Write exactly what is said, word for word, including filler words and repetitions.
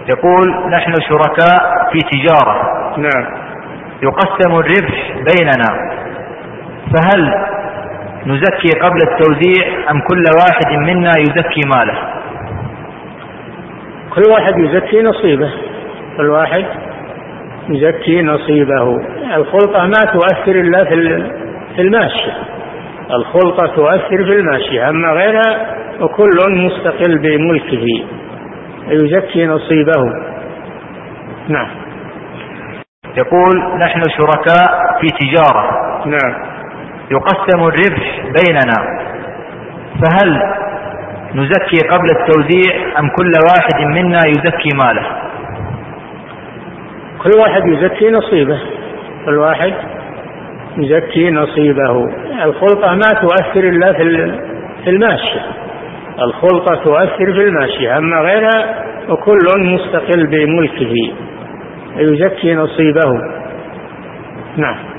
يقول: نحن شركاء في تجارة. نعم. يقسم الربح بيننا، فهل نزكي قبل التوزيع أم كل واحد منا يزكي ماله؟ كل واحد يزكي نصيبه، كل واحد يزكي نصيبه. الخلطة ما تؤثر إلا في الماشية، الخلطة تؤثر في الماشية، أما غيرها وكل مستقل بملكه يزكي نصيبه. نعم. يقول: نحن شركاء في تجارة. نعم. يقسم الربح بيننا، فهل نزكي قبل التوزيع أم كل واحد منا يزكي ماله؟ كل واحد يزكي نصيبه، كل واحد يزكي نصيبه. الخلطة ما تؤثر إلا في الماشية، الخلطة تؤثر في الماشية، أما غيرها وكل مستقل بملكه يزكي نصيبه. نعم.